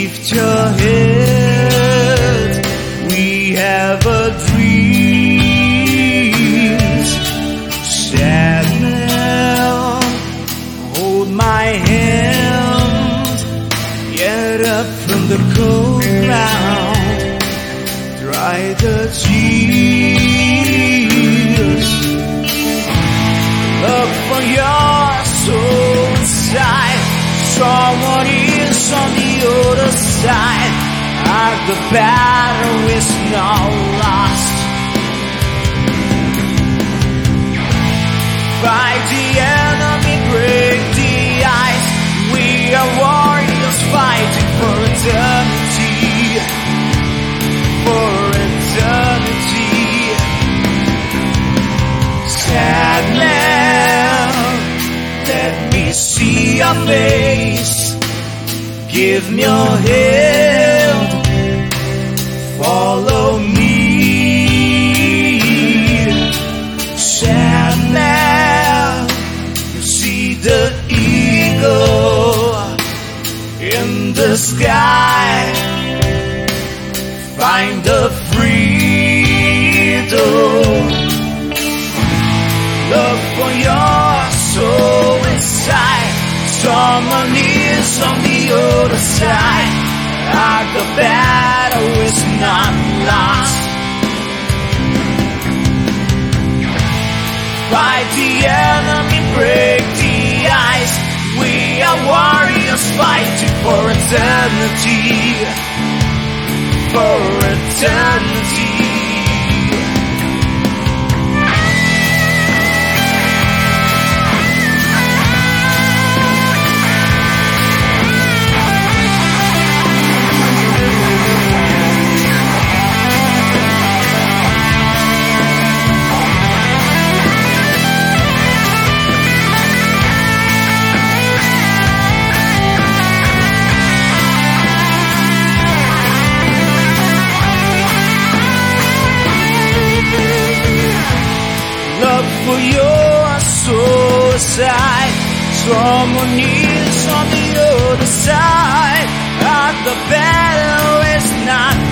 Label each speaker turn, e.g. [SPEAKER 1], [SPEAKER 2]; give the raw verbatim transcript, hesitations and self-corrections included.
[SPEAKER 1] Lift your head, we have a dream. Sadness, hold my hand, get up from the cold ground, dry the tears. Look for your soul inside, someone is on the other side. Ah, the battle is not lost. Fight the enemy, break the ice. We are warriors fighting for eternity, for eternity. Sadness, let me see your face. Give me your hand, follow me. Sadness, you see the eagle in the sky. Find the freedom. Look for your soul inside, someone is on the other side. Ah, the battle is not lost. Fight the enemy, break the ice. We are warriors fighting for eternity, for eternity. For your soul side, someone is on the other side. Ah, the battle is not